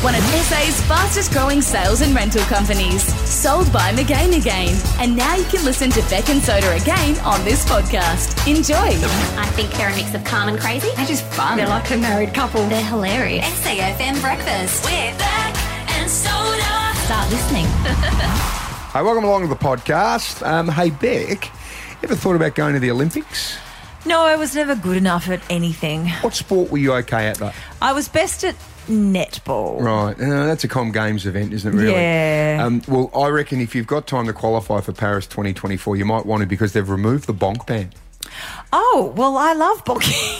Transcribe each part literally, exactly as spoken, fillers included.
one of S A's fastest growing sales and rental companies. Sold by McGain Again. And now you can listen to Beck and Soda again on this podcast. Enjoy. I think they're a mix of calm and crazy. They're just fun. They're like a married couple. They're hilarious. S A F M Breakfast with Beck and Soda. Start listening. Hey, welcome along to the podcast. Um, hey, Beck, ever thought about going to the Olympics? No, I was never good enough at anything. What sport were you okay at, though? I was best at netball. Right. Uh, that's a Com Games event, isn't it, really? Yeah. Um, well, I reckon if you've got time to qualify for Paris twenty twenty-four, you might want to because they've removed the bonk ban. Oh, well, I love bonking.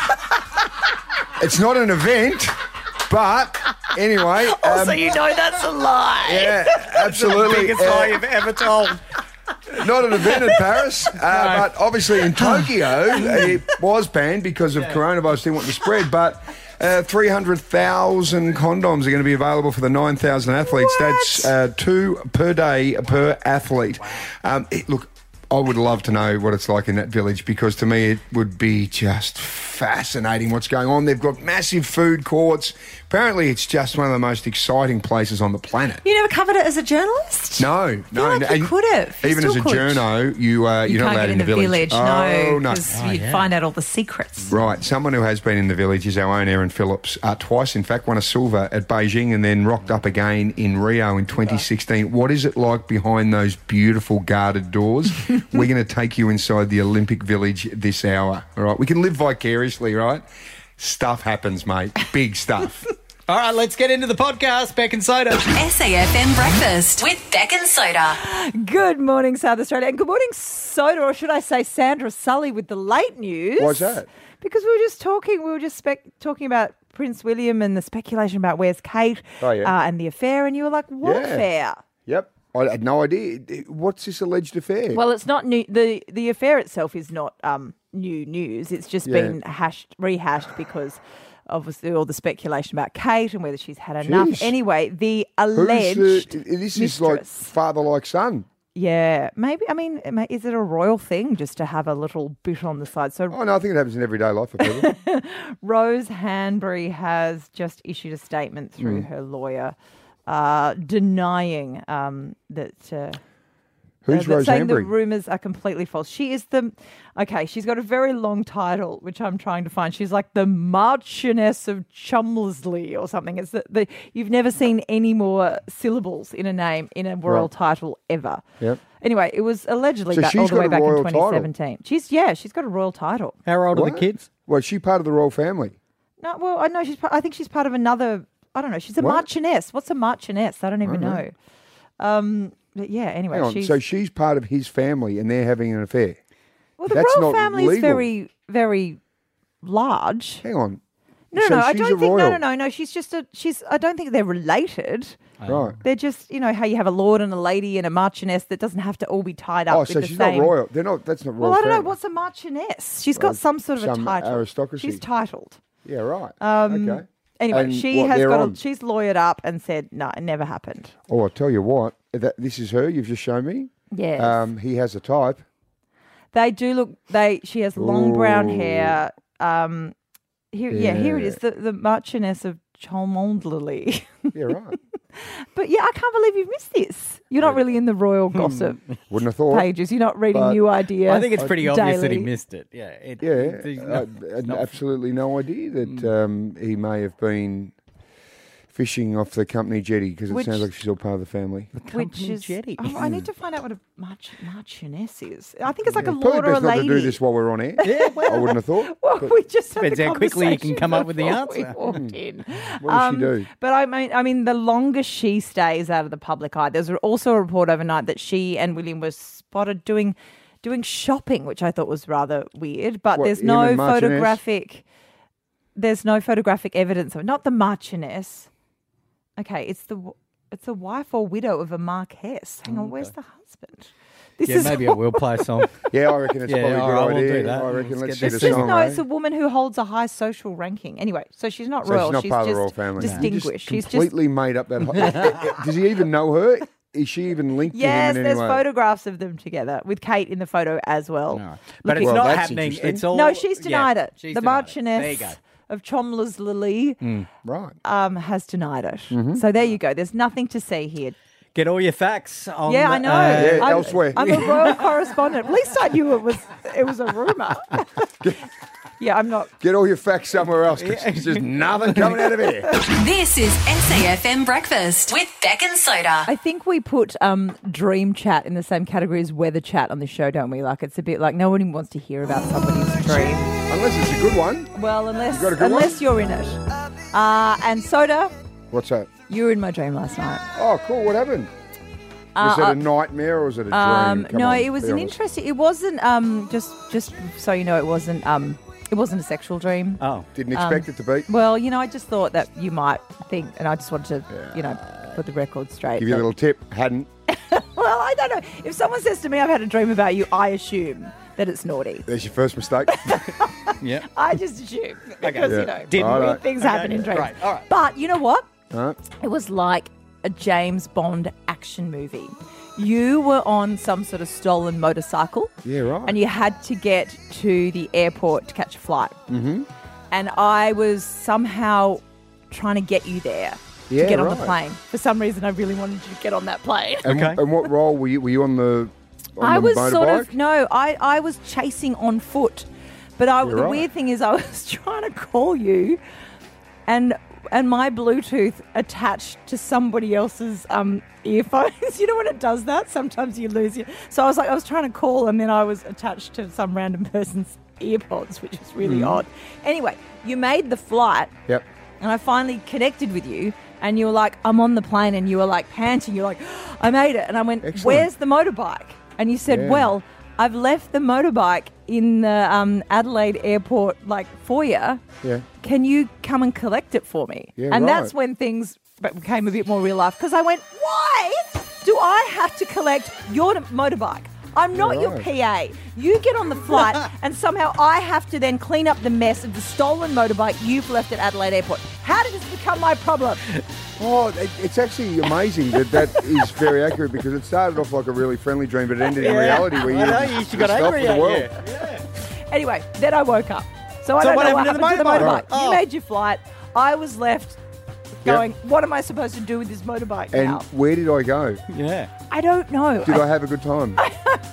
It's not an event, but anyway. Also, um, you know that's a lie. Yeah, absolutely. Biggest Uh, lie you've ever told. Not an event in Paris, uh, but obviously in Tokyo it was banned because of coronavirus didn't want to spread. But uh, three hundred thousand condoms are going to be available for the nine thousand athletes. What? That's uh, two per day per athlete. Um, it, look, I would love to know what it's like in that village because to me it would be just fascinating what's going on. They've got massive food courts. Apparently it's just one of the most exciting places on the planet. You never covered it as a journalist? No, no. I feel like you and could have. You Even as a still could. journo, you, uh, You you're not can't allowed get in the village, Oh, no, no. because Oh, you'd yeah. find out all the secrets. Right, someone who has been in the village is our own Erin Phillips. Uh, twice, in fact, won a silver at Beijing and then rocked up again in Rio in twenty sixteen. What is it like behind those beautiful guarded doors? We're going to take you inside the Olympic Village this hour. All right, we can live vicariously, right? Stuff happens, mate. Big stuff. All right, let's get into the podcast. Beck and Soda. S A F M Breakfast with Beck and Soda. Good morning, South Australia. And good morning, Soda, or should I say Sandra Sully with the late news. Why's that? Because we were just talking, we were just spec- talking about Prince William and the speculation about where's Kate Oh, yeah. uh, and the affair, and you were like, what Yeah. affair? Yep. I had no idea. What's this alleged affair? Well, it's not new. The the affair itself is not um, new news. It's just Yeah. been hashed, rehashed because obviously all the speculation about Kate and whether she's had enough. Jeez. Anyway, the Who's alleged the, this is like mistress. father like son. Yeah, maybe. I mean, it may- is it a royal thing just to have a little bit on the side? So Oh, no, I think it happens in everyday life for people. Rose Hanbury has just issued a statement through Hmm. her lawyer uh, denying um, that. Uh, Who's uh, that Rose saying Hanbury? the rumours are completely false. She is the, okay, she's got a very long title, which I'm trying to find. She's like the Marchioness of Cholmondeley or something. It's the, the you've never seen any more syllables in a name in a royal Right. title ever. Yep. Anyway, it was allegedly So back, she's all the got way a back in royal twenty title? seventeen. She's yeah, she's got a royal title. How old are What? the kids? Well, is she part of the royal family? No, well, I know she's. pa- I think she's part of another. I don't know. She's a What? Marchioness. What's a Marchioness? I don't even don't know. know. Um, but yeah. Anyway, Hang on. she's. So she's part of his family and they're having an affair. well, the that's royal not family is legal. very, very large. Hang on. No, so no, I she's a don't think. royal. No, no, no, no. She's just a. She's. I don't think they're related. Right. They're just, you know, how you have a lord and a lady and a Marchioness that doesn't have to all be tied up. Oh, with so the she's same. not royal. They're not. That's not royal. Well, I don't know. family. What's a Marchioness? She's got Well, some sort of a some title. aristocracy. She's titled. Yeah. Right. Um, okay. Anyway, And she what, has they're got. on? A, she's lawyered up and said, no, it never happened. Oh, I'll tell you what. That this is her. You've just shown me. Yes. Um, he has a type. They do look. They. She has long brown Ooh. hair. Um, here, yeah. here it Yeah. is. The the Marchioness of Cholmondeley. Yeah. Right. But yeah, I can't believe you've missed this. You're not really in the royal gossip Wouldn't have thought. pages. You're not reading But New Idea. I think it's pretty obvious that he daily. missed it. Yeah. It, Yeah, there's uh, no- had not- absolutely no idea that Mm. um, he may have been fishing off the company jetty because it Which- sounds like she's all part of the family. Which company is. jetty. Oh, I need to find out what a March, Marchioness is. I think it's like a Probably lord or a best not to lady. do this while we're on air. Yeah, well, I wouldn't have thought. Well, But we just had Depends the how quickly you can conversation come up with the before we answer. walked in. what does Um, she do? But I mean, I mean, the longer she stays out of the public eye, there's also a report overnight that she and William were spotted doing doing shopping, which I thought was rather weird. But What, there's him no and Marchioness? photographic. There's no photographic evidence of it. Not the Marchioness. Okay, it's the w- it's the wife or widow of a Marquess. Hang on, where's the husband? This yeah, is maybe a Will Play song. Yeah, I reckon it's Yeah, probably a all good right, we'll idea. do that. I reckon Let's let's get get a this This is- song. no, eh? it's a woman who holds a high social ranking. Anyway, so she's not So royal. she's not part of just the royal family. distinguished. You She's just just completely made up that. Ho- Does he even know her? Is she even linked yes. to him in There's any way? photographs of them together with Kate in the photo as well. No. But Looking- it's Well, not that's happening. interesting. It's all. No, she's denied yeah, it. she's The denied it. Marchioness There you go. of Cholmondeley Right. um, has denied it. Mm-hmm. So there you go. There's nothing to see here. Get all your facts on Yeah, I the- know. uh, Yeah, I'm, elsewhere. I'm a royal correspondent. At least I knew it was it was a rumor. yeah, I'm not. Get all your facts somewhere else, 'cause there's just nothing coming out of here. This is S A F M Breakfast with Beck and Soda. I think we put um, dream chat in the same category as weather chat on the show, don't we? Like it's a bit like nobody wants to hear about somebody's dream. Unless it's a good one. Well, unless got a good unless one? you're in it. Uh, and Soda, What's that? you were in my dream last night. Oh, cool. What happened? Was Uh, it a nightmare or was it a dream? Um, Come no, on, it was be an honest. interesting. It wasn't um, just just so you know, it wasn't um, it wasn't a sexual dream. Oh, Didn't expect it to be. Well, you know, I just thought that you might think, and I just wanted to, you know, put the record straight. Give you a that- little tip. Hadn't. Well, I don't know. If someone says to me, "I've had a dream about you," I assume that it's naughty. There's your first mistake. yeah. I just assume because Yeah. you know Didn't weird Righto. things Okay, happen in dreams. right, all right. But you know what? Huh? It was like a James Bond action movie. You were on some sort of stolen motorcycle. Yeah, right. And you had to get to the airport to catch a flight. Mm-hmm. And I was somehow trying to get you there Yeah, to get on the right. plane. For some reason, I really wanted you to get on that plane. And, Okay. and what role were you? Were you on the? On I the was motorbike? sort of no, I, I was chasing on foot, but I, You're the right. weird thing is I was trying to call you, and and my Bluetooth attached to somebody else's um, earphones. You know when it does that? Sometimes you lose your. So I was like, I was trying to call, and then I was attached to some random person's earpods, which is really Mm. odd. Anyway, you made the flight, Yep. and I finally connected with you. And you were like, I'm on the plane, and you were like panting. You're like, I made it. And I went, Excellent. where's the motorbike? And you said, Yeah. well, I've left the motorbike in the um, Adelaide airport like foyer. Yeah. Can you come and collect it for me? Yeah, and right. that's when things became a bit more real life because I went, why do I have to collect your motorbike? I'm not Yeah, your right. P A. You get on the flight and somehow I have to then clean up the mess of the stolen motorbike you've left at Adelaide Airport. How did this become my problem? Oh, it, it's actually amazing that that is very accurate because it started off like a really friendly dream, but it ended in reality where you, I know, you just got fell angry for the at world. you. Anyway, then I woke up. So I So don't what know what happened happened to the to the motorbike? motorbike. You Oh. made your flight. I was left Yep. going, what am I supposed to do with this motorbike And now? where did I go? Yeah. I don't know. Did I have a good time? know.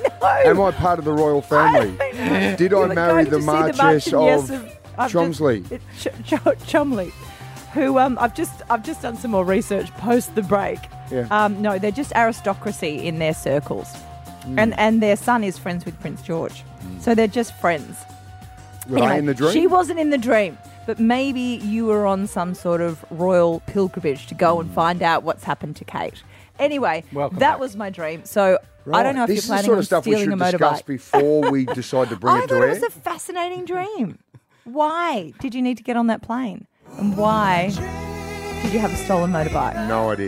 Am I part of the royal family? I don't know. Did You I were marry going the to see Marchess Marchioness of I've Chelmsley? Just, Ch- Ch- Cholmondeley, who um, I've just I've just done some more research post the break. Yeah. Um, no, they're just aristocracy in their circles, Mm. and and their son is friends with Prince George, so they're just friends. Were they in the dream? She wasn't in the dream, but maybe you were on some sort of royal pilgrimage to go and find out what's happened to Kate. Anyway, Welcome that back. was my dream. So I don't know if this you're is planning the sort on of stuff we stealing should a discuss motorbike. before we decide to bring I it to thought air. it was a fascinating dream. Why did you need to get on that plane? And why did you have a stolen motorbike? No idea.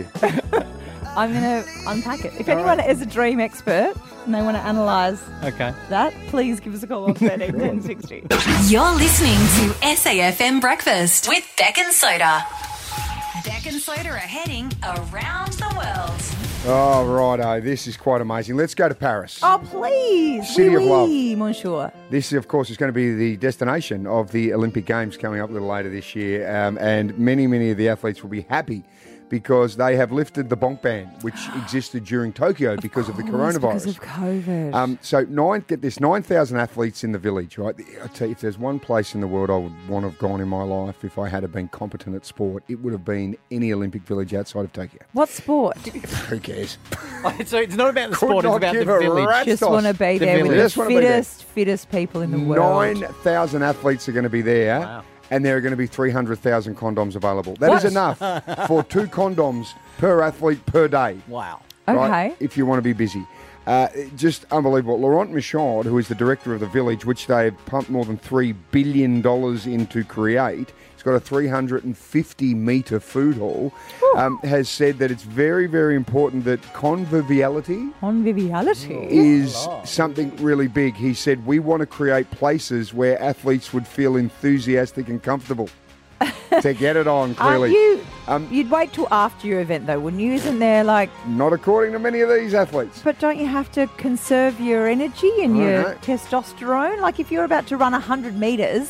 I'm going to unpack it. If anyone is a dream expert and they want to analyse Okay. that, please give us a call on thirteen ten sixty. You're listening to S A F M Breakfast with Beck and Soda. Beck and Soda are heading around the world. Oh, righto. This is quite amazing. Let's go to Paris. Oh, please. City oui, of love. oui, monsieur. This, of course, is going to be the destination of the Olympic Games coming up a little later this year. Um, and many, many of the athletes will be happy because they have lifted the bonk ban, which existed during Tokyo because of the coronavirus. Because of COVID. Um, so nine, get this, nine thousand athletes in the village, right? I tell you, if there's one place in the world I would want to have gone in my life if I had have been competent at sport, it would have been any Olympic village outside of Tokyo. What sport? Who cares? So it's not about the Could sport, it's not about the give a village. rat's Just toss. want to be The there with village. the Just wanna be there. fittest, fittest people in the world. nine thousand athletes are going to be there, Wow. and there are going to be three hundred thousand condoms available. That is What? enough for two condoms per athlete per day. Wow. Okay. Right, if you want to be busy. Uh, just unbelievable. Laurent Michaud, who is the director of the village, which they have pumped more than three billion dollars in to create, he's got a three hundred fifty metre food hall, um, has said that it's very, very important that conviviality Conviviality. is something really big. He said, we want to create places where athletes would feel enthusiastic and comfortable to get it on, Aren't clearly. you? Um, You'd wait till after your event, though, wouldn't you? Isn't there like? Not according to many of these athletes. But don't you have to conserve your energy and I your know. testosterone? Like if you're about to run one hundred metres, Yep.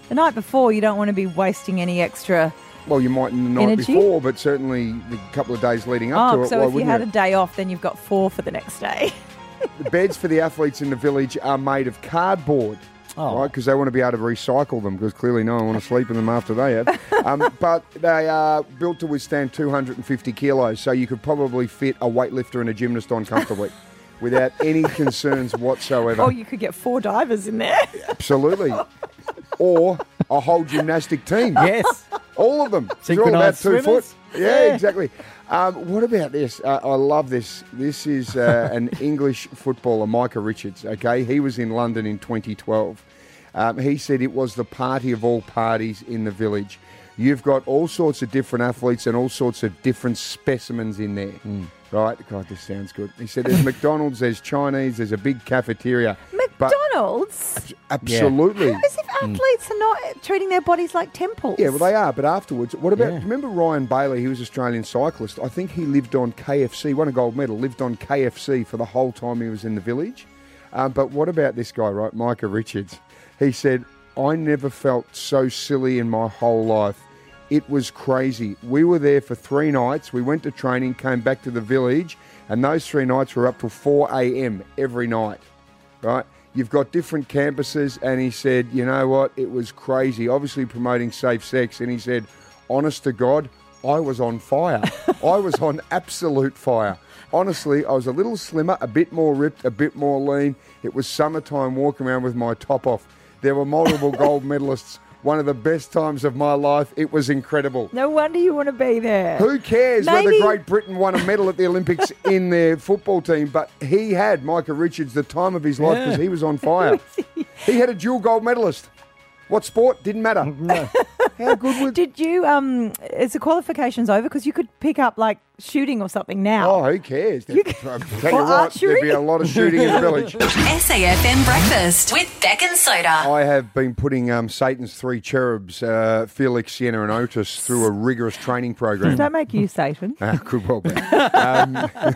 The night before, you don't want to be wasting any extra. Well, you might the night Energy? before, but certainly the couple of days leading up Oh, to it. so why if you wouldn't had you? a day off, then you've got four for the next day. The beds for the athletes in the village are made of cardboard. Oh. Right, because they want to be able to recycle them, because clearly no one wants to sleep in them after they have. Um, but they are built to withstand two hundred fifty kilos, so you could probably fit a weightlifter and a gymnast on comfortably without any concerns whatsoever. Or you could get four divers in there. Absolutely. Or a whole gymnastic team. Yes. All of them. They're all about Synchronised two swimmers? foot. Yeah, Yeah. exactly. Um, what about this? Uh, I love this. This is uh, an English footballer, Micah Richards. Okay, he was in London in twenty twelve. Um, he said it was the party of all parties in the village. You've got all sorts of different athletes and all sorts of different specimens in there. Right? God, this sounds good. He said there's McDonald's, there's Chinese, there's a big cafeteria. But McDonald's? absolutely. As if athletes are not treating their bodies like temples. Yeah, well, they are, but afterwards, what about, Yeah. remember Ryan Bailey? He was an Australian cyclist. I think he lived on K F C, won a gold medal, lived on K F C for the whole time he was in the village. Um, but what about this guy, right, Micah Richards? He said, I never felt so silly in my whole life. It was crazy. We were there for three nights. We went to training, came back to the village, and those three nights were up till four a.m. every night, right? You've got different campuses, and he said, you know what? It was crazy. Obviously promoting safe sex, and he said, honest to God, I was on fire. I was on absolute fire. Honestly, I was a little slimmer, a bit more ripped, a bit more lean. It was summertime walking around with my top off. There were multiple gold medalists. One of the best times of my life. It was incredible. No wonder you want to be there. Who cares whether Maybe- Great Britain won a medal at the Olympics in their football team? But he had, Micah Richards, the time of his life because Yeah. he was on fire. He had a dual gold medalist. What sport? Didn't matter. No. How good was Did you, um, is the qualifications over? Because you could pick up like shooting or something now. Oh, who cares? You I'll can- tell you Or what, archery? there'd be a lot of shooting in the village. S A F M Breakfast with Beck and Soda. I have been putting um, Satan's three cherubs, uh, Felix, Sienna and Otis, through a rigorous training program. Does that make you Satan? Uh, could well be. Um,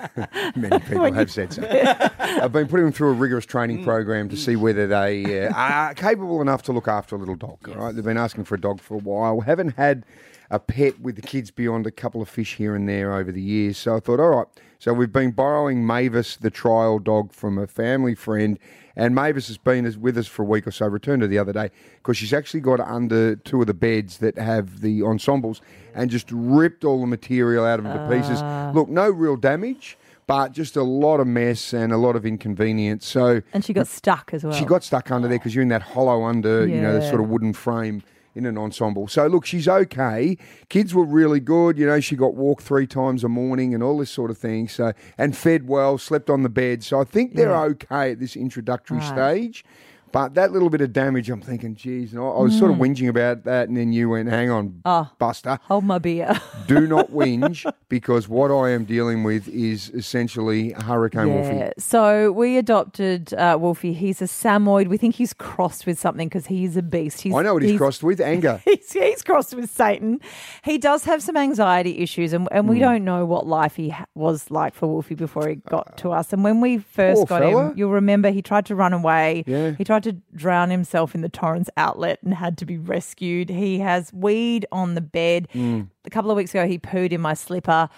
many people have said so. I've been putting them through a rigorous training program to see whether they uh, are capable enough to look after a little dog. All right, they've been asking for a dog for a while. Haven't had a pet with the kids beyond a couple of fish here and there over the years. So I thought, all right. So we've been borrowing Mavis, the trial dog, from a family friend. And Mavis has been as- with us for a week or so, returned her the other day, because she's actually got under two of the beds that have the ensembles and just ripped all the material out of them to pieces. Look, no real damage, but just a lot of mess and a lot of inconvenience. So And she got stuck as well. she got stuck under there because you're in that hollow under, you know, the Yeah. sort of wooden frame in an ensemble. So, look, she's okay. Kids were really good. You know, she got walked three times a morning and all this sort of thing. So, and fed well, slept on the bed. So I think they're Yeah. okay at this introductory Right. stage. But that little bit of damage, I'm thinking, geez, and I, I was sort of whinging about that, and then you went, hang on, Mm. Oh. Buster. Hold my beer. Do not whinge, because what I am dealing with is essentially Hurricane Wolfie. Yeah. So we adopted uh, Wolfie. He's a Samoyed. We think he's crossed with something because he's a beast. He's, I know what he's, crossed with, anger. He's, he's crossed with Satan. He does have some anxiety issues, and, and we Hmm. don't know what life he ha- was like for Wolfie before he got to us. And when we first Poor got fella. him, you'll remember he tried to run away. Yeah. He tried to drown himself in the Torrens outlet and had to be rescued. He has weed on the bed. Hmm. A couple of weeks ago, he pooed in my slipper.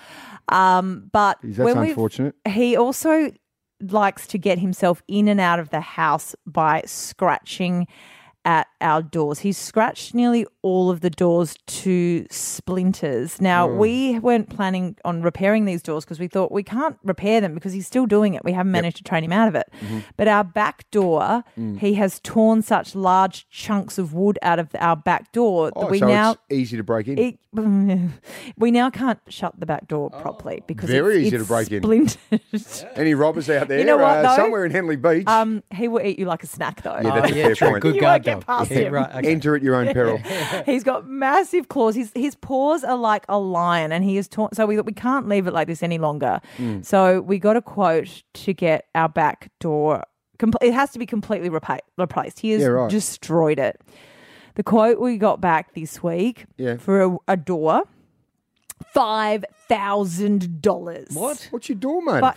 Um, but Geez, that's when we've- unfortunate. he also likes to get himself in and out of the house by scratching at our doors. He's scratched nearly all of the doors to splinters. Now, we weren't planning on repairing these doors because we thought we can't repair them because he's still doing it. We haven't managed to train him out of it. Mm-hmm. But our back door, Mm. he has torn such large chunks of wood out of our back door that Oh, we so now... it's easy to break in. It, we now can't shut the back door properly because Oh. Very it's, easy it's to break in. splintered. Any robbers out there? You know what, uh, though? somewhere in Henley Beach. Um, he will eat you like a snack, though. Yeah, that's oh, a yeah, fair true. point. Good You guard won't get dog. past Yeah, him. right. Okay. Enter at your own peril. He's got massive claws. His his paws are like a lion, and he is torn. So we we can't leave it like this any longer. Mm. So we got a quote to get our back door. Com- it has to be completely repa- replaced. He has Yeah, right. destroyed it. The quote we got back this week Yeah. for a, a door, five thousand dollars. What? What's your door, mate? But it's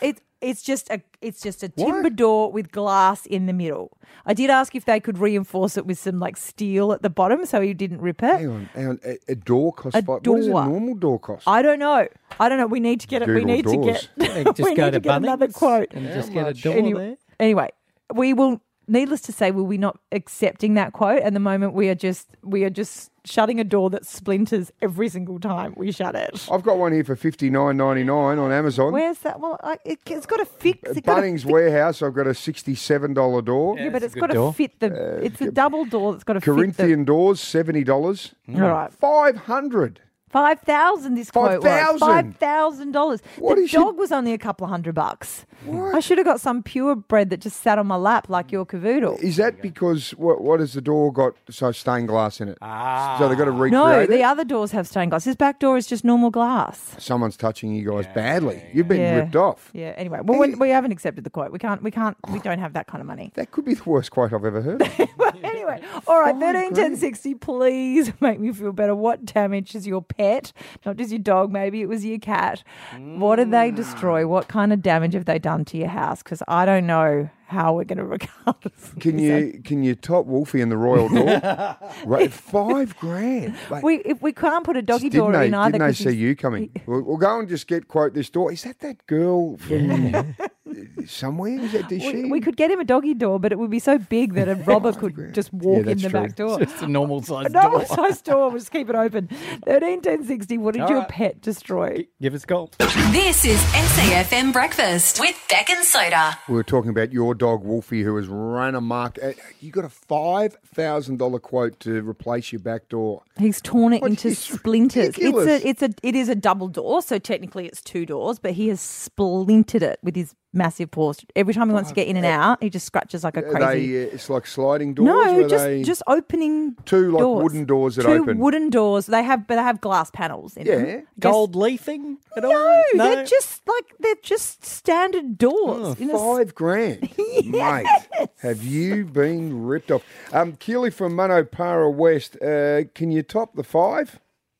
it's just a it's just a timber door with glass in the middle. I did ask if they could reinforce it with some like steel at the bottom so he didn't rip it. Hang on, hang on. A, a door costs A five. What does a door. normal door cost? I don't know. I don't know. We need to get it. We Google need doors. to get. Just we go need to to get another Bunnings quote. and just get a door Anyway, there. anyway, we will. Needless to say, we'll be not accepting that quote. At the moment, we are just we are just shutting a door that splinters every single time we shut it. I've got one here for fifty nine ninety nine on Amazon. Where's that? Well, I, it, it's got to fit. It's got to Bunnings fit- Warehouse. I've got a sixty seven dollar door. Yeah, but it's it's a got good to door. fit the. it's a double door that's got to fit Corinthian doors, seventy dollars. the. All right, Five hundred. five thousand. This quote was five thousand? five thousand dollars. What The is your- dog was only a couple of hundred bucks. I should have got some purebred that just sat on my lap like your cavoodle. Is that because what? What has the door got? So stained glass in it. Ah. So they've got to recreate No, it. the other doors have stained glass. This back door is just normal glass. Someone's touching you guys badly. You've been Yeah. ripped off. Yeah. Anyway, well, we, we haven't accepted the quote. We can't. We can't. We don't have that kind of money. That could be the worst quote I've ever heard. Anyway, all right, Five thirteen ten grand. sixty. Please make me feel better. What damage is your pet? Not just your dog. Maybe it was your cat. What did they destroy? What kind of damage have they done to your house? Because I don't know how we're going to recover. From Can this. you can you top Wolfie in the royal door? Right, five grand. Like, We if we can't put a doggy didn't door they, in either. Didn't they 'cause see he's- you coming? We'll, we'll go and just get quote this door. Is that that girl from somewhere? Is that is she? We, we could get him a doggy door, but it would be so big that a robber could just walk in that's the true. back door. It's a normal size No door. size door. We'll just keep it open. Thirteen ten sixty. What did All your right. pet destroy? Give us a call. This is S A F M Breakfast with Beck and Soda. We were talking about your dog Wolfie, who has run amok. Uh, You got a five thousand dollar quote to replace your back door. He's torn it What into is splinters. ridiculous. It's a, it's a, it is a double door, so technically it's two doors. But he has splintered it with his massive paws. Every time he wants to get in and out, he just scratches like a Are crazy. they, uh, it's like sliding doors. no, or are just they just opening two like doors. wooden doors that two open. wooden doors. They have, but they have glass panels in Yeah. them. I guess- Gold leafing at all? No, they're just like they're just standard doors. in a s- Five grand, mate. Have you been ripped off? Um, Keely from Monopara West. Uh, can you top the five?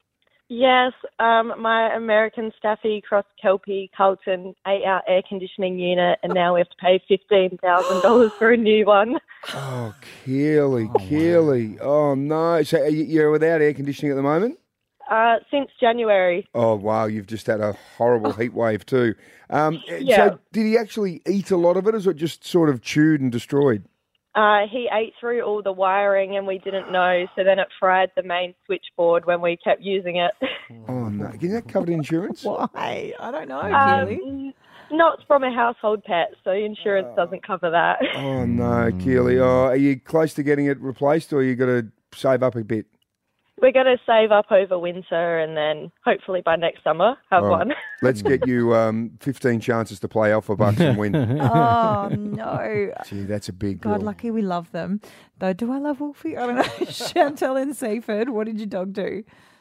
Yes, um, my American Staffy Cross Kelpie Carlton eight-hour air conditioning unit, and now we have to pay fifteen thousand dollars for a new one. Oh, Keely, Keely. Oh no. So are you- you're without air conditioning at the moment? Uh, since January. Oh wow, you've just had a horrible heat wave too. Um, Yeah. So did he actually eat a lot of it, or is it just sort of chewed and destroyed? Uh, he ate through all the wiring, and we didn't know, so then it fried the main switchboard when we kept using it. Oh no. Is that covered in insurance? Why? I don't know, Keely. Um, not from a household pet, so insurance doesn't cover that. Oh no, Keely. Oh, are you close to getting it replaced, or you got to save up a bit? We're going to save up over winter, and then hopefully by next summer have All right. one. Let's get you um, fifteen chances to play Alpha Bucks and win. Oh no. Gee, that's a big God, deal. lucky we love them. Though, do I love Wolfie? I don't know. Chantel in Seaford, what did your dog do?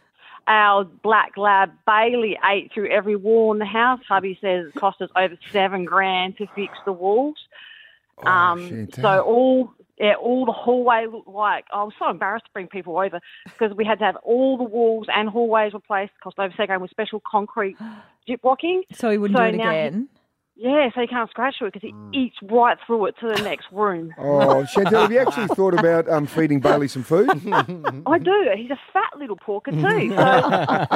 Our black lab Bailey ate through every wall in the house. Hubby says it cost us over seven grand to fix the walls. Oh, um, Chantel. so all yeah, all the hallway looked like I was so embarrassed to bring people over because we had to have all the walls and hallways replaced. Cost over seven grand with special concrete gyp blocking. So he wouldn't So do it now he- again. Yeah, so he can't scratch through it because he eats right through it to the next room. Oh, Chantel, have you actually thought about um, feeding Bailey some food? I do. He's a fat little porker too. So,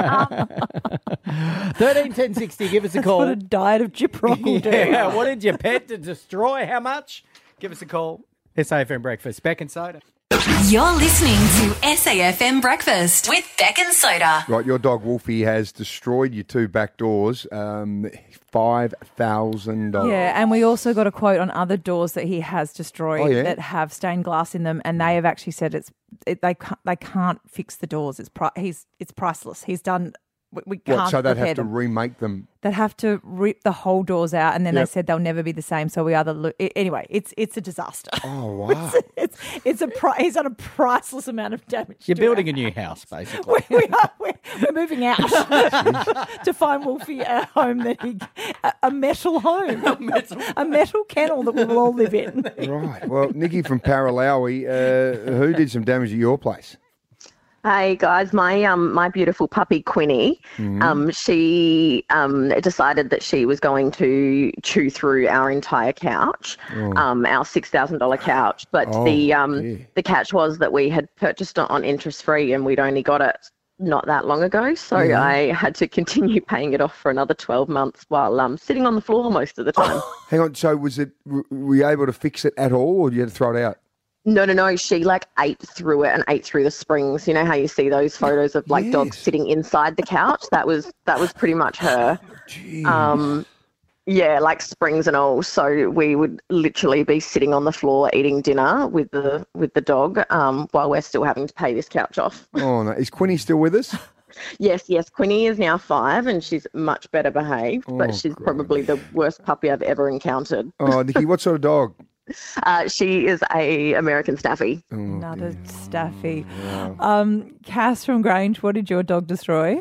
um, thirteen ten sixty. Give us a call. What a diet of gyprock will do. Yeah, what did your pet to destroy? How much? Give us a call. S A F M Breakfast. Beck and Soda. You're listening to S A F M Breakfast with Beck and Soda. Right, your dog Wolfie has destroyed your two back doors. Um, five thousand dollars. Yeah, and we also got a quote on other doors that he has destroyed Oh, yeah? that have stained glass in them, and they have actually said it's it, they can't, they can't fix the doors. It's pri- he's it's priceless. He's done. We, we can't What, so they'd repair have to them. remake them. They'd have to rip the whole doors out, and then Yep. they said they'll never be the same. So we either lo- i- anyway, it's it's a disaster. Oh, wow. it's it's a pri- he's done a priceless amount of damage. You're to building our- a new house, basically. we are, we're, we're moving out to find Wolfie a home that he a, a metal home, a metal, a metal kennel that we'll all live in. Right. Well, Nikki from Paralawi, uh, who did some damage at your place? Hey guys, my um my beautiful puppy Quinny, Mm-hmm. um she um decided that she was going to chew through our entire couch, um our six thousand dollar couch. But Oh, the um dear. the catch was that we had purchased it on interest free and we'd only got it not that long ago, so Yeah. I had to continue paying it off for another twelve months while um sitting on the floor most of the time. Hang on. So was it? w- Were you able to fix it at all, or did you have to throw it out? No, no, no. She like ate through it and ate through the springs. You know how you see those photos of like dogs Yes. sitting inside the couch? That was that was pretty much her. Jeez. Um, yeah, like springs and all. So we would literally be sitting on the floor eating dinner with the with the dog um, while we're still having to pay this couch off. Oh no! Is Quinny still with us? Yes, yes. Quinny is now five and she's much better behaved, Oh, but she's great. probably the worst puppy I've ever encountered. Oh, Nikki, what sort of dog? Uh, she is a American Staffy. Oh, Another Staffy. Um, Cass from Grange, what did your dog destroy?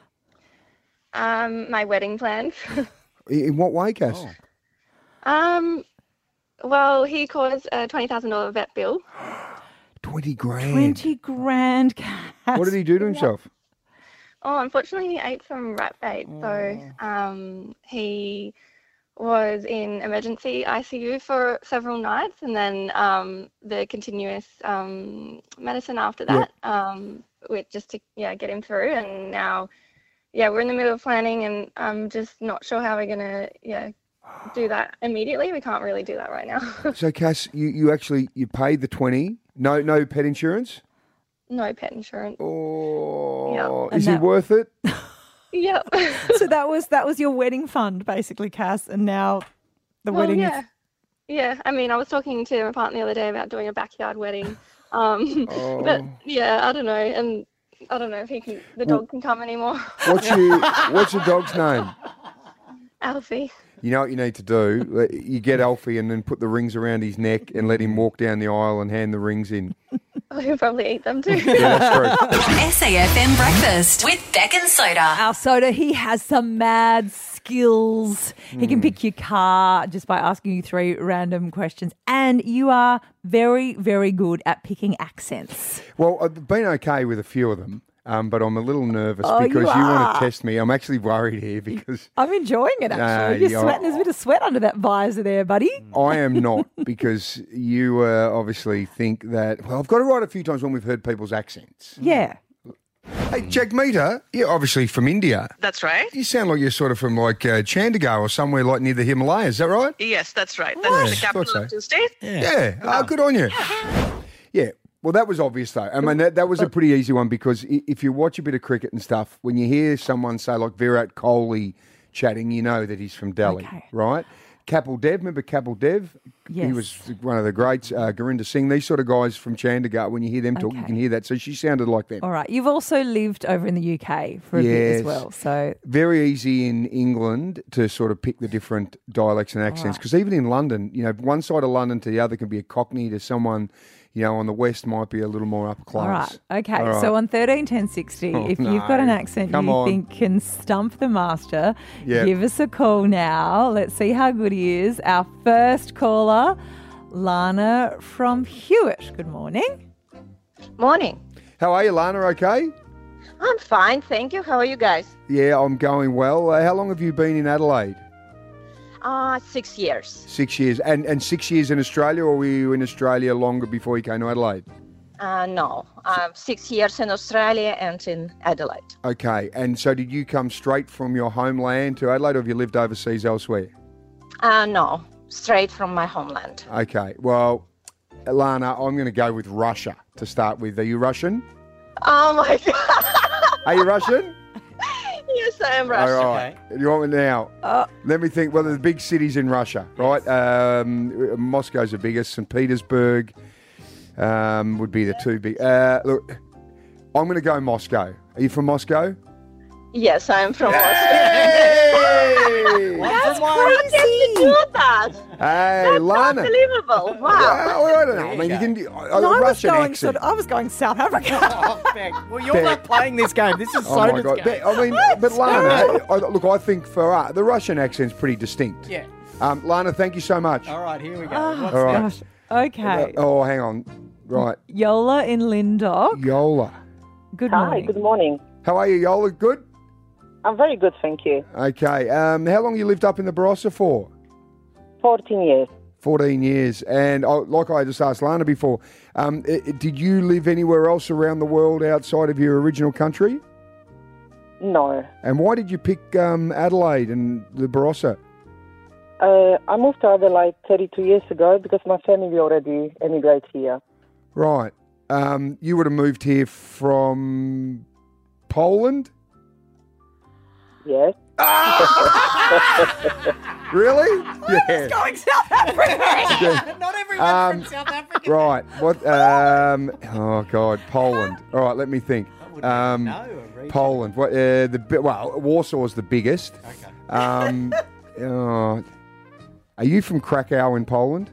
Um, my wedding plans. In what way, Cass? um, well, he caused a twenty thousand dollar vet bill. Twenty grand. Twenty grand, Cass. What did he do to himself? Oh, unfortunately, he ate some rat bait, so um, he was in emergency I C U for several nights, and then um, the continuous um, medicine after that, um, with just to yeah get him through. And now, yeah, we're in the middle of planning, and I'm just not sure how we're gonna yeah do that immediately. We can't really do that right now. So, Cass, you, you actually you paid the twenty. No, no pet insurance. No pet insurance. Oh, Yeah. is And he that- worth it? Yep. So that was that was your wedding fund, basically, Cass, and now the Well, wedding yeah. is. Yeah, I mean, I was talking to my partner the other day about doing a backyard wedding. Um, Oh. But yeah, I don't know, and I don't know if he can, the dog can come anymore. What's your What's your dog's name? Alfie. You know what you need to do? Let- You get Alfie and then put the rings around his neck and let him walk down the aisle and hand the rings in. He'll probably eat them too. Yeah, that's true. S A F M Breakfast with Beck and Soda. Our Soda, he has some mad skills. He Hmm. can pick your car just by asking you three random questions. And you are very, very good at picking accents. Well, I've been okay with a few of them, um, but I'm a little nervous Oh, you because you, want are. to test me. I'm actually worried here because I'm enjoying it, actually. Uh, You're yeah, sweating. There's a bit of sweat under that visor there, buddy. I am not, because you uh, obviously think that, well, I've got it right a few times when we've heard people's accents. Yeah. Hey, Jagmeeta, you're obviously from India. That's right. You sound like you're sort of from like uh, Chandigarh or somewhere like near the Himalayas. Is that right? Yes, that's right. What? That's the Yeah, capital thought of so. two states. Yeah. Oh, good on you. Yeah. Well, that was obvious, though. I mean, that, that was a pretty easy one because i- if you watch a bit of cricket and stuff, when you hear someone say, like Virat Kohli chatting, you know that he's from Delhi, Okay. right? Kapil Dev, remember Kapil Dev? He Yes. was one of the greats. Uh, Gurinder Singh, these sort of guys from Chandigarh, when you hear them talk, you Okay. can hear that. So she sounded like them. All right. You've also lived over in the U K for a bit as Yes. well. So Very easy in England to sort of pick the different dialects and accents. Because even in London, you know, one side of London to the other can be a Cockney to someone, you know, on the west might be a little more upper class. all right. Okay. All right. So on thirteen ten sixty, Oh, if you've got an no. accent Come you on. think can stump the master, Yeah. give us a call now. Let's see how good he is. Our first caller, Lana from Hewitt. Good morning. Morning. How are you, Lana? Okay? I'm fine, thank you. How are you guys? Yeah, I'm going well. Uh, how long have you been in Adelaide? Uh, six years. Six years. And and six years in Australia, or were you in Australia longer before you came to Adelaide? Uh, no, um, six years in Australia and in Adelaide. Okay. And so did you come straight from your homeland to Adelaide, or have you lived overseas elsewhere? Uh, no, straight from my homeland. Okay. Well, Lana, I'm going to go with Russia to start with. Are you Russian? Oh my God. Are you Russian? Yes, I am Russian. All right. You want me now? Uh, Let me think. Well, there's big cities in Russia, right? Um, Moscow's the biggest. Saint Petersburg um, would be the two big. Uh, look, I'm going to go Moscow. Are you from Moscow? Yes, I am from Hey! That's crazy. You do that? Hey, That's Lana. unbelievable. Wow. Well, I don't know. I mean, you can do a no, I was Russian going accent. sort of, I was going South Africa. Oh, Beck. Well, you're Beck. not playing this game. This is Oh my Soda's God! game. But, I mean, but Lana, I, look, I think for uh, the Russian accent's pretty distinct. Yeah. Um, Lana, thank you so much. All right, here we go. Oh, What's All right. next? Gosh. Okay. Oh, hang on. Right, Yola in Lindog. Yola. Good Hi, morning. good morning. How are you, Yola? Good? I'm very good, thank you. Okay. Um, how long you lived up in the Barossa for? fourteen years. fourteen years. And I, like I just asked Lana before, um, i- i- did you live anywhere else around the world outside of your original country? No. And why did you pick um, Adelaide and the Barossa? Uh, I moved to Adelaide thirty-two years ago because my family already emigrated here. Right. Um, you would have moved here from Poland? Yes. Really? Yeah. Going South Africa. Not everyone's Um, from South Africa. Right. What? Um, oh God, Poland. All right. Let me think. Um, know a region. Poland. What? Uh, the bi- well, Warsaw's the biggest. Okay. Um, oh, are you from Krakow in Poland?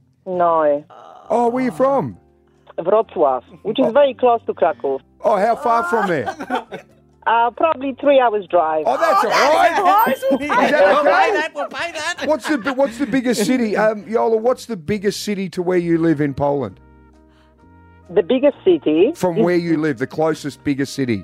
No. Oh, where are you from? Wrocław, which is very close to Krakow. Oh, how far from there? Uh, probably three hours drive. Oh, that's all right. Is that We'll pay okay? that. We'll pay that. What's the What's the biggest city? Um, Yola, what's the biggest city to where you live in Poland? The biggest city From is where you live, the closest biggest city.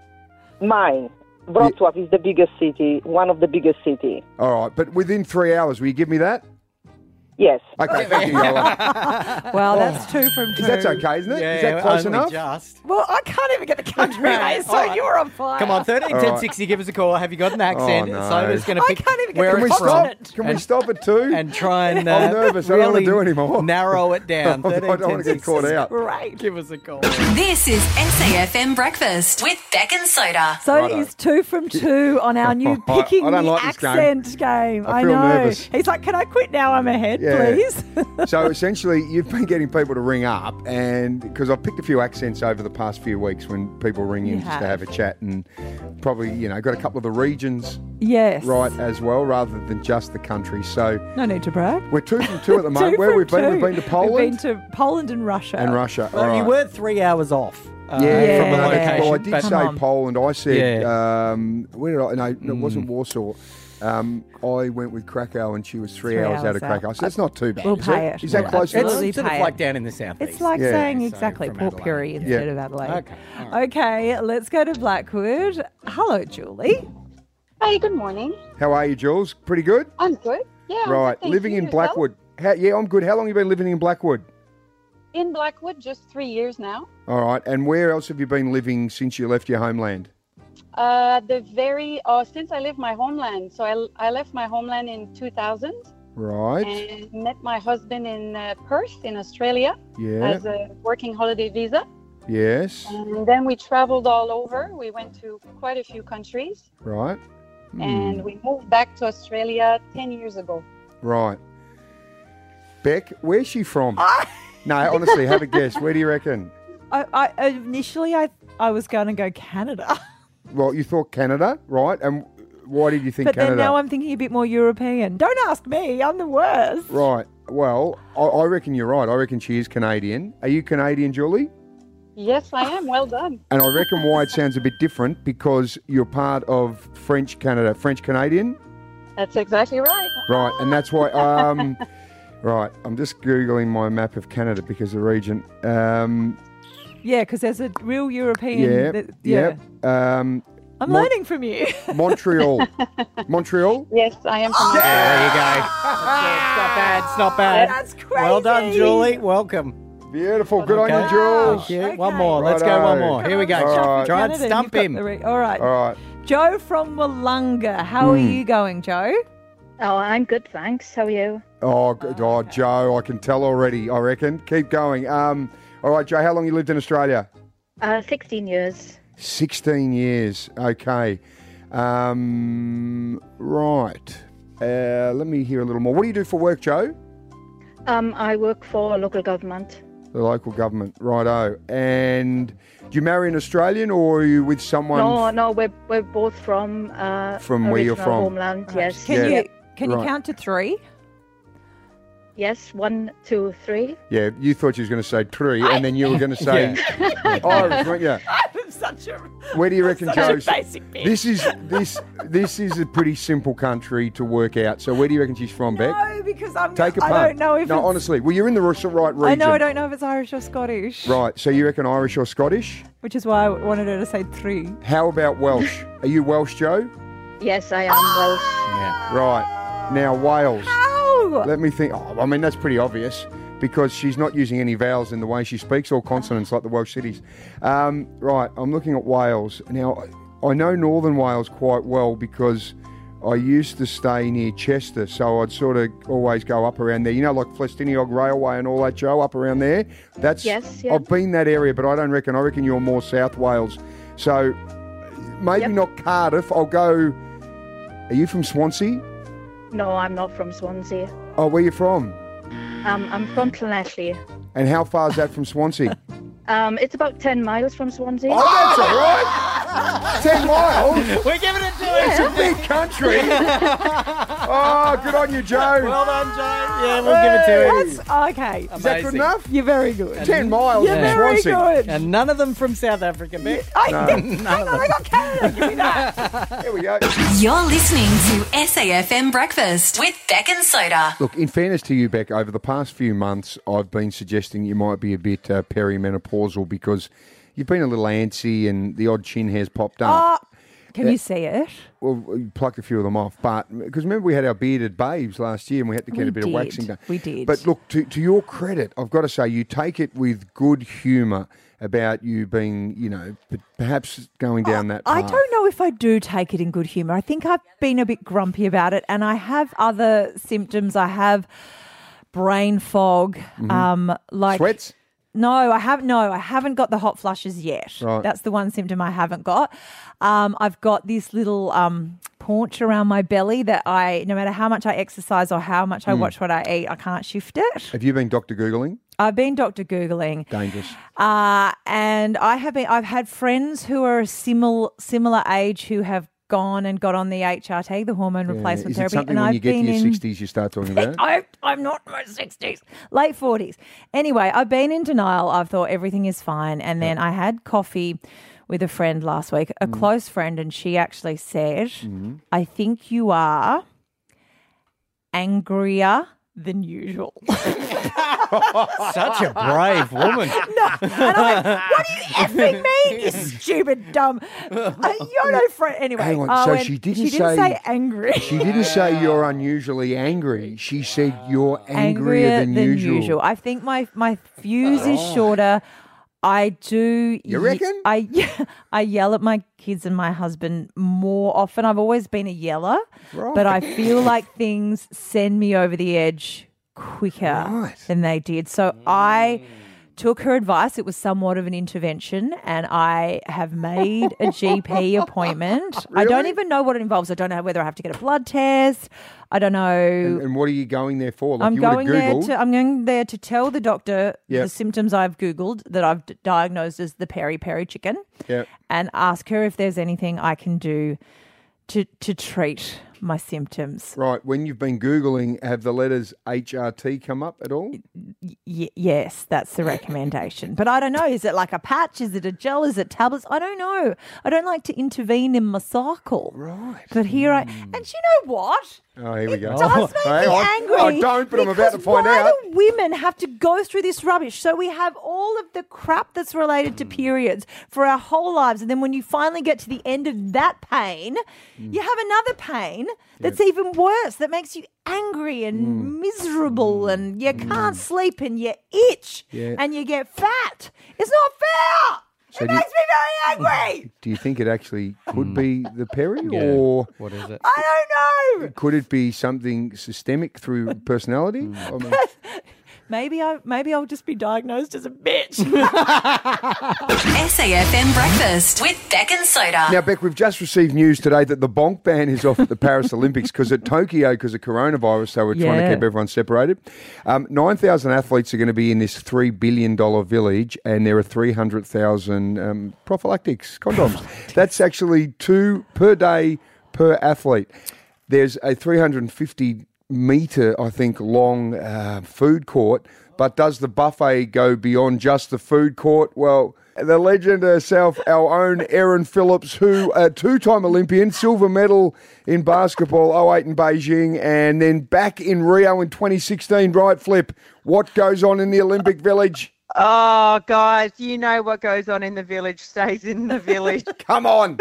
mine. Wrocław is the biggest city, one of the biggest city. All right, but within three hours, will you give me that? Yes. Okay, thank you, Yola. Well, that's two from two. That's okay, isn't it? Yeah, Is that close only enough? just. Well, I can't even get the country, mate, so All right. you're on fire. Come on, thirteen All ten right. sixty, give us a call. Have you got an accent? Oh, no. Soda's going to I pick can't even get where the Can we it's stop? from Can we stop at two? and try and uh, I'm nervous. I really don't want to do anymore. narrow it down. I don't want to get caught out. Great. Give us a call. This is S A F M Breakfast with Beck and Soda. So Righto. he's two from two on our new I- picking I don't the like this game. accent game. I feel know. nervous. He's like, can I quit now? I'm ahead, Yeah. please. So essentially, you've been getting people to ring up, and because I've picked a few accents over the past few weeks when people ring in You just to have. have a chat, and probably you know got a couple of the regions Yes. right as well, rather than just the country. So No need to brag. we're two from two at the moment. Two Where from we've been, two. we've been to Poland We've been to Poland and Russia. and Russia. Well, All you right. were three hours off. Uh, Yeah, from the Yeah. location. well, I did but- say Come on. Poland. I said, Yeah. um, where did I? No, no, it Mm. wasn't Warsaw. Um, I went with Krakow, and she was three, Three hours, out hours of out. Krakow. So that's not too bad. We'll is pay it? it. Is that We'll close enough? absolutely It's sort of pay like it. down in the southeast. It's like Yeah. saying So exactly from Port Adelaide. Pirie Yeah. instead Yeah. of Adelaide. Okay. all right. Okay, let's go to Blackwood. Hello, Julie. Hey, good morning. How are you, Jules? Pretty good. I'm good. Yeah. I'm Right, good, thank living you. in Yourself? Blackwood. How, yeah, I'm good. How long have you been living in Blackwood? In Blackwood, just three years now. All right, and where else have you been living since you left your homeland? Uh, the very uh, since I left my homeland, so I, I left my homeland in two thousand Right. and met my husband in uh, Perth, in Australia, Yeah. as a working holiday visa. Yes. And then we traveled all over. We went to quite a few countries, Right. Hmm. and we moved back to Australia ten years ago. Right. Beck, where's she from? No, honestly, have a guess. Where do you reckon? I, I initially I I was going to go Canada, Well, you thought Canada, right? And why did you think but Canada? then now I'm thinking a bit more European. Don't ask me. I'm the worst. Right. Well, I, I reckon you're right. I reckon she is Canadian. Are you Canadian, Julie? Yes, I am. Well done. And I reckon why it sounds a bit different because you're part of French Canada, French Canadian. That's exactly right. Right, and that's why. Um, right, I'm just googling my map of Canada because the region. Um, Yeah, because there's a real European. yeah, that- yeah. yeah. Um, I'm Mon- learning from you. Montreal, Montreal. Yes, I am from There you go. It's not bad. It's not bad. That's crazy. Well done, Julie. Welcome. Beautiful. Good on Okay. you, Jules. Thank you. Okay. One more. Let's go one more. Here we go. All right. Try and Canada, stump you've got him. the re- All right. All right. Joe from Wollonga. How are Hmm. you going, Joe? Oh, I'm good, thanks. How are you? Oh, good. Oh, Joe, I can tell already. I reckon. Keep going. Um, all right, Joe. How long you lived in Australia? Uh, sixteen years. Sixteen years. Okay. Um, right. Uh, let me hear a little more. What do you do for work, Joe? Um, I work for local government. The local government. Righto. And do you marry an Australian or are you with someone? No, no, we're we're both from uh, From where you're original from. homeland. Yes. Can Yeah. you can Right. you count to three? Yes. One, two, three. Yeah, you thought you was going to say three, and then you were going to say Irish, weren't you? I'm such a. Where do you reckon, such Joe? a basic bitch. This is this this is a pretty simple country to work out. So where do you reckon she's from, Beck? No, because I'm. Take a I punt. don't know if no, it's, honestly. Well, you're in the r- right region. I know. I don't know if it's Irish or Scottish. Right. So you reckon Irish or Scottish? Which is why I wanted her to say three. How about Welsh? Are you Welsh, Joe? Yes, I am Welsh. Yeah. Right. Now Wales. How? Let me think. Oh, I mean that's pretty obvious because she's not using any vowels in the way she speaks or consonants like the Welsh cities. Um, right. I'm looking at Wales now. I know Northern Wales quite well because I used to stay near Chester, so I'd sort of always go up around there. You know, like Flestiniog Railway and all that, Joe, up around there. That's Yes, yeah. I've been that area, but I don't reckon. I reckon you're more South Wales. So maybe Yep. not Cardiff. I'll go. Are you from Swansea? No, I'm not from Swansea. Oh, where you from? Um, I'm from Llanelli. And how far is that from Swansea? Um, it's about ten miles from Swansea. Oh, that's all right. Ten miles. We're giving it to It's him. a big country. Oh, good on you, Joe. Well done, Joe. Yeah, we'll give it to him. That's okay. Is that good enough? You're very good. Ten miles You're from very Swansea. good. And none of them from South Africa, Beck. I, No. hang on, I got Canada. Give me that. Here we go. You're listening to S A F M Breakfast with Beck and Soda. Look, in fairness to you, Beck, over the past few months, I've been suggesting you might be a bit uh, perimenopausal because you've been a little antsy and the odd chin hair's popped up. Oh, can you see it? Well, we plucked a few of them off, but because remember we had our bearded babes last year and we had to get We a bit did. of waxing done. We did. But look, to, to your credit, I've got to say you take it with good humour about you being, you know, p- perhaps going down that path. I don't know if I do take it in good humour. I think I've been a bit grumpy about it, and I have other symptoms. I have brain fog, Mm-hmm. um, like Sweats? No, I have no. I haven't got the hot flushes yet. Right. That's the one symptom I haven't got. Um, I've got this little um, paunch around my belly that I, no matter how much I exercise or how much I Hmm. watch what I eat, I can't shift it. Have you been Doctor Googling? I've been Doctor Googling. Dangerous. Uh, and I have been. I've had friends who are a similar similar age who have gone and got on the H R T, the hormone replacement Is therapy. it something and when I've you get to been your in, sixties you start talking about it? I, I'm not in my sixties, late forties. Anyway, I've been in denial. I've thought everything is fine, and then I had coffee with a friend last week, a Mm. close friend, and she actually said, Mm-hmm. "I think you are angrier than usual." Such a brave woman. No, and I'm like, what do you effing mean, you stupid dumb? Uh, you're no friend. Anyway, Hang on, I so went- she didn't she didn't say- say angry. She didn't say you're unusually angry. She said you're angrier, than, usual. I think my my fuse is shorter. I do. You ye- reckon? I I yell at my kids and my husband more often. I've always been a yeller, Right. but I feel like things send me over the edge quicker Right. than they did. So I took her advice. It was somewhat of an intervention, and I have made a G P appointment. I don't Really? even know what it involves. I don't know whether I have to get a blood test. I don't know. And, and what are you going there for? Like I'm you would have going there Googled. to I'm going there to tell the doctor Yep. the symptoms I've Googled that I've d- diagnosed as the peri peri chicken, Yep. and ask her if there's anything I can do to to treat my symptoms. Right. When you've been Googling, have the letters H R T come up at all? Y- yes, that's the recommendation. But I don't know. Is it like a patch? Is it a gel? Is it tablets? I don't know. I don't like to intervene in my cycle. Right. But here I and you know what? Oh, here we go. It does make Hang me on. angry. I don't, but I'm about to because find why out. do women have to go through this rubbish? So we have all of the crap that's related to periods for our whole lives, and then when you finally get to the end of that pain, Mm. you have another pain that's even worse, that makes you angry and Mm. miserable, and you can't sleep, and you itch, Yeah. and you get fat. It's not fair. So it do you- makes me very angry. Do you think it actually could be the peri, Yeah. or What is it? I don't know. could it be something systemic through personality? I mean, Maybe I maybe I'll just be diagnosed as a bitch. S A F M Breakfast with Beck and Soda. now, Beck, we've just received news today that the bonk ban is off at the Paris Olympics because at Tokyo, because of coronavirus, they were trying to Yeah. keep everyone separated. Um, nine thousand athletes are going to be in this three billion dollars village, and there are three hundred thousand um, prophylactics, condoms. That's actually two per day per athlete. There's a three hundred fifty metre, I think, long uh, food court, but does the buffet go beyond just the food court? Well, the legend herself, our own Erin Phillips, who a two-time Olympian, silver medal in basketball, oh eight in Beijing, and then back in Rio in twenty sixteen. Right, Flip, what goes on in the Olympic Village? Oh, guys, you know what goes on in the village stays in the village. Come on.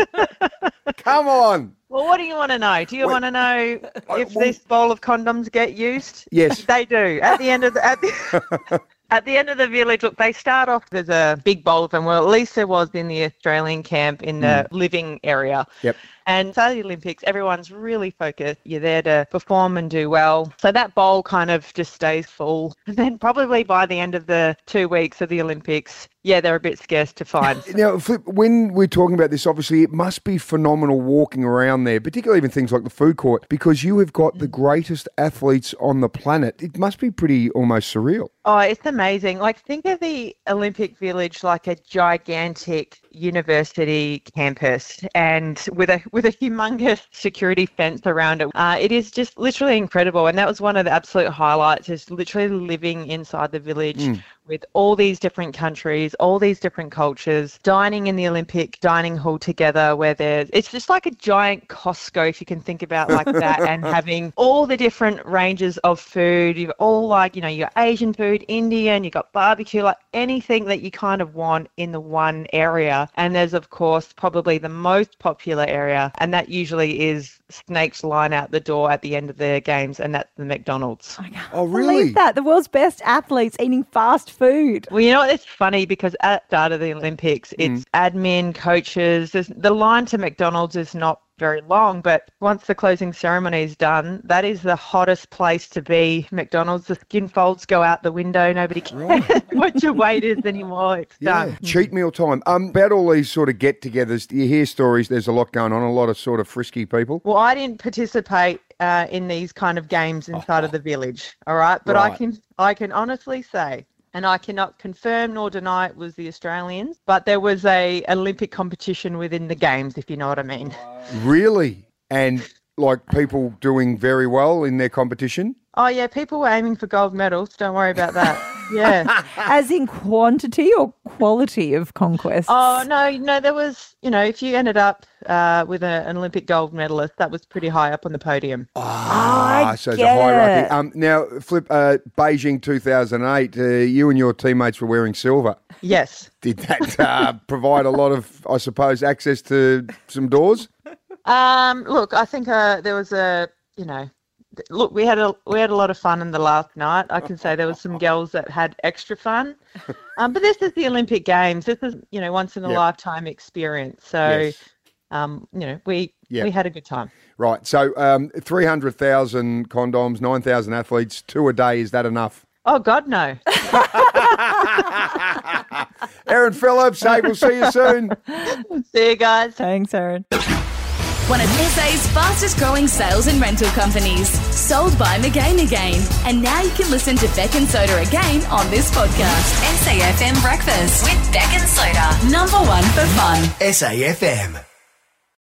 Come on. Well, what do you want to know? Do you want to know if this bowl of condoms get used? Yes. They do. At the end of the... At the At the end of the village, look, they start off, there's a big bowl of them. Well, at least there was in the Australian camp in the mm. living area. Yep. And so the Olympics, everyone's really focused. You're there to perform and do well. So that bowl kind of just stays full. And then probably by the end of the two weeks of the Olympics, yeah, they're a bit scarce to find. Now, Flip, when we're talking about this, obviously it must be phenomenal walking around there, particularly even things like the food court, because you have got the greatest athletes on the planet. It must be pretty almost surreal. Oh, it's amazing. Like, think of the Olympic Village like a gigantic university campus, and with a with a humongous security fence around it. Uh, it is just literally incredible, and that was one of the absolute highlights, is literally living inside the village mm. with all these different countries, all these different cultures, dining in the Olympic dining hall together, where there's, it's just like a giant Costco, if you can think about like that, and having all the different ranges of food. You've all like, you know, you got Asian food, Indian, you got barbecue, like anything that you kind of want in the one area. And there's, of course, probably the most popular area, and that usually is snakes line out the door at the end of the games, and that's the McDonald's. I can't oh, really? believe that. The world's best athletes eating fast food. Well, you know what? It's funny because at the start of the Olympics, it's mm. admin, coaches. There's, the line to McDonald's is not very long, but once the closing ceremony is done, that is the hottest place to be. McDonald's, the skin folds go out the window. Nobody cares right. what your weight is anymore. It's yeah. done. Cheat meal time. Um, about all these sort of get-togethers, you hear stories, there's a lot going on, a lot of sort of frisky people. Well, I didn't participate uh, in these kind of games inside oh. of the village, all right? But right. I can I can honestly say, and I cannot confirm nor deny it was the Australians, but there was a Olympic competition within the games, if you know what I mean. Really? And like people doing very well in their competition? Oh, yeah, people were aiming for gold medals. Don't worry about that. Yeah. As in quantity or quality of conquest? Oh, no, no, there was, you know, if you ended up uh, with a, an Olympic gold medalist, that was pretty high up on the podium. Ah, oh, so it's a hierarchy. Um, now, Flip, uh, Beijing two thousand eight, uh, you and your teammates were wearing silver. Yes. Did that uh, provide a lot of, I suppose, access to some doors? Um, look, I think uh, there was a, you know, look, we had a we had a lot of fun in the last night. I can say there was some girls that had extra fun. Um, but this is the Olympic Games. This is, you know, once in a yep. lifetime experience. So, yes. um, you know, we yep. we had a good time. Right. So, um, three hundred thousand condoms, nine thousand athletes, two a day. Is that enough? Oh God, no. Erin Phillips, hey, we'll see you soon. See you guys. Thanks, Erin. One of S A's fastest growing sales and rental companies. Sold by McGain Again. And now you can listen to Beck and Soda again on this podcast. S A F M Breakfast with Beck and Soda. Number one for fun. S A F M.